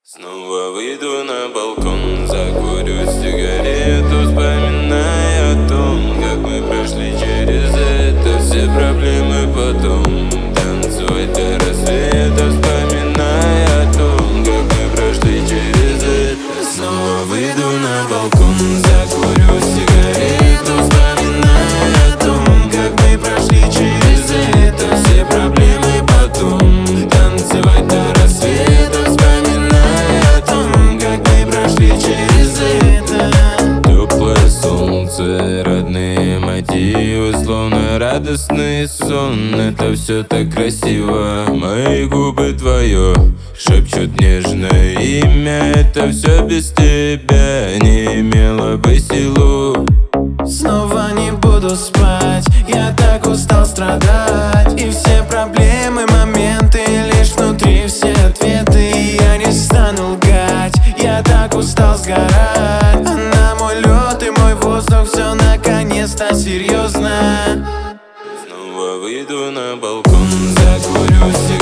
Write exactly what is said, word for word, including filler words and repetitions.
Снова выйду на балкон, закурю сигарету, вспоминая о том, как мы прошли через это, все проблемы потом. Танцевать до рассвета, вспоминая о том, как мы прошли через это. Снова выйду на балкон, закурю сигарету, вспоминая о том, как мы прошли через это, все проблемы потом. Танцевать до рассвета, вспоминая о том, как мы прошли через это. Теплое солнце, родные мотивы, словно радостный сон. Это все так красиво, мои губы твое шепчут нежное имя. Это все без тебя не имело бы силу. Снова не буду спать, я так устал страдать. И все проблемы, моменты, лишь внутри все ответы. И я не стану лгать, я так устал сгорать. Она мой лед и мой воздух, все наконец-то серьезно. Снова выйду на балкон, закурю сигарету,